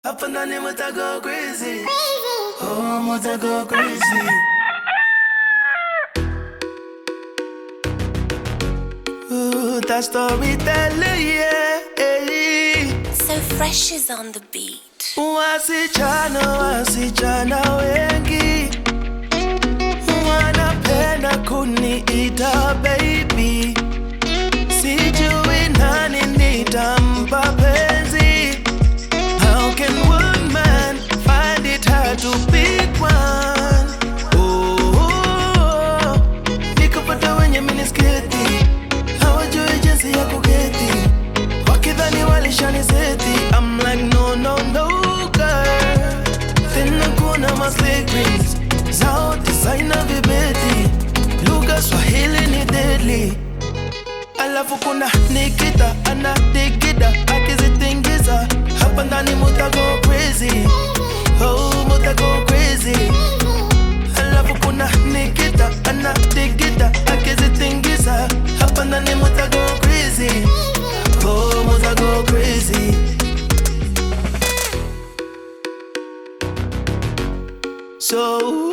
Up and down, muta go crazy. Oh, muta go crazy. Ooh, that storyteller, yeah. So Fresh is on the beat. Wasichana wengi wanapenda kuniita baby. Sijui nani nitampa penzi. How can one man find it hard to pick one? Oh, nikapata wenye minisketi, hawajui jinsi ya kuketi, wakidhani walishanizeti. I'm like no, girl. Tena kuna maslick rings, zao designer vibeti, lugha Swahili ni deadly. Alafu kuna Nikita, anadigida, akizitingiza, hapa ndani muta go crazy. Oh, muta go crazy. Alafu kuna Nikita, anadigida, akizitingiza, hapa ndani muta go crazy. Oh, muta go crazy. So